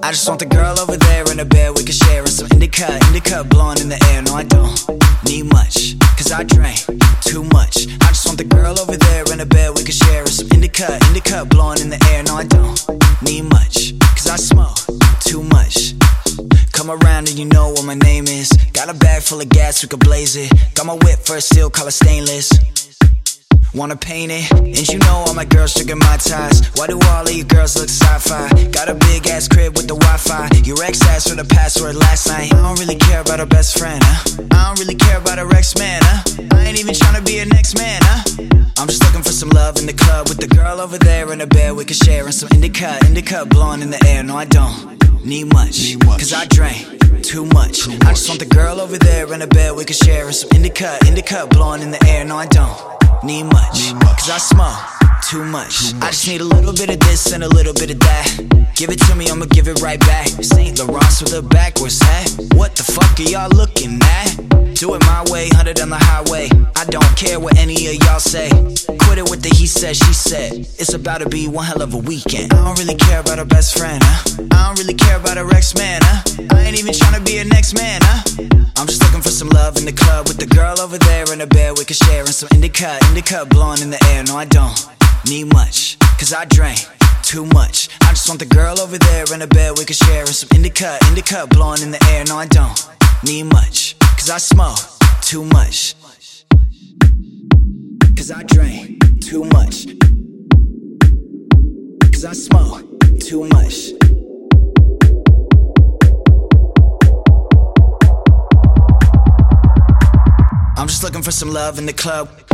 I just want the girl over there in the bed we can share, and some indica blowing in the air. No, I don't need much, cause I drink too much. I just want the girl over there in the bed we can share, and some indica blowing in the air. No, I don't need much, cause I smoke too much. Come around and you know what my name is. Got a bag full of gas, we could blaze it. Got my whip for a steel, color stainless. Wanna paint it, and you know all my girls drinking my ties. Why do all of you girls look sci-fi? Got a big ass crib with the Wi-Fi. Your ex asked for the password last night. I don't really care about her best friend, huh? I don't really care about her ex-man, huh? I ain't even tryna be her next man, huh? I'm just looking for some love in the club with the girl over there in the bed we can share, and some indica blowing in the air. No, I don't need much, cause I drank too much. I just want the girl over there in the bed we can share, and some indica blowing in the air. No, I don't need much, cause I smoke too much. I just need a little bit of this and a little bit of that. Give it to me, I'ma give it right back. St. Laurent with a backwards hat. What the fuck are y'all looking at? Do it my way, 100 on the highway. I don't care what any of y'all say. Quit it with the he said, she said. It's about to be one hell of a weekend. I don't really care about her best friend, huh? I don't really care about her ex-man, huh? I ain't even tryna be her next man, huh? I'm just looking for some love in the club with the girl over there in the bed we can share, and some indica blowing in the air. No, I don't need much, cause I drank too much. I just want the girl over there in the bed we can share, and some indica blowing in the air. No, I don't need much, cause I smoke too much, cause I drink too much, cause I smoke too much. I'm just looking for some love in the club.